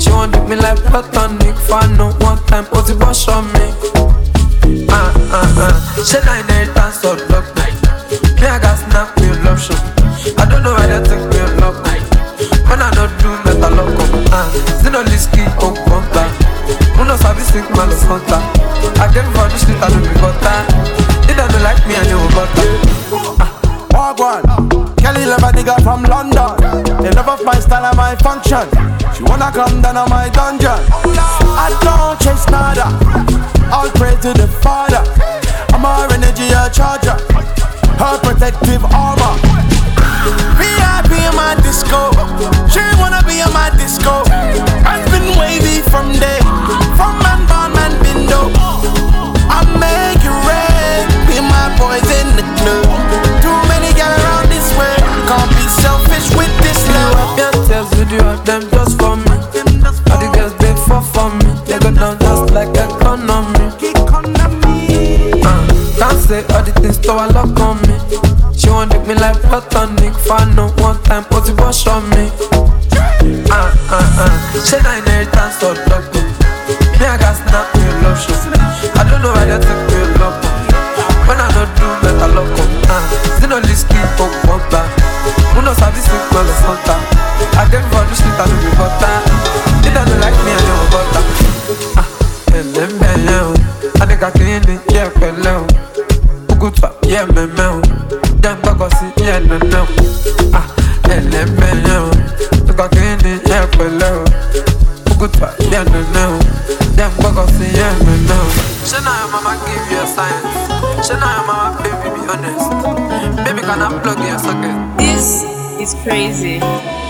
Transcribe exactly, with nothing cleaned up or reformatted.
She want lick me like platonic. Fano one time, put it wash on me. Ah ah ah. She like inheritance or luck. Me I got snap me love shot. I don't know why they take me a love. When I don't do metal lock up. Ah, Zino Liski on contact. Uno sabi sick man is hunter. I came for the street I don't be butter. They don't like me and you will butter. Walk one. Kelly love a nigga from London. They love of my style and my function. She wanna come down on my dungeon. I don't chase nada. All praise to the Father. I'm her energy a charger. Her protective armor. V I P in my disco. She wanna be in my disco. I've been wavy from day. From man, born man, window. I make it red. Be my boys in the club. Too many gal around this way. Can't be selfish with this love. You have your video of them just for me. All the girls they fall for me. They go down just like economy. Uh, can't say all the things to a lock on me. She want lick me like platonic. Fano one time, put it wash on me. Ah ah ah. She not inheritance or luck. Me I got snap me love shot. I don't know why they take me love. When I don't do metal lock up. Ah, Zino Liski on contact. Uno sabi sick man is hunter. I came for the street I don't be butter. They don't like me and you will butter. Ah, ele mbele o. I think I clean it, yeah pele o. Uguta, yeah me me o. Dem bagosi, yeah no no. Ah, ele mbele o. Think I clean it, yeah pele o. Uguta, yeah no no. Dem bagosi, yeah me no. She now your mama give you a science. She now your mama baby be honest. Baby can I plug your socket? This is crazy.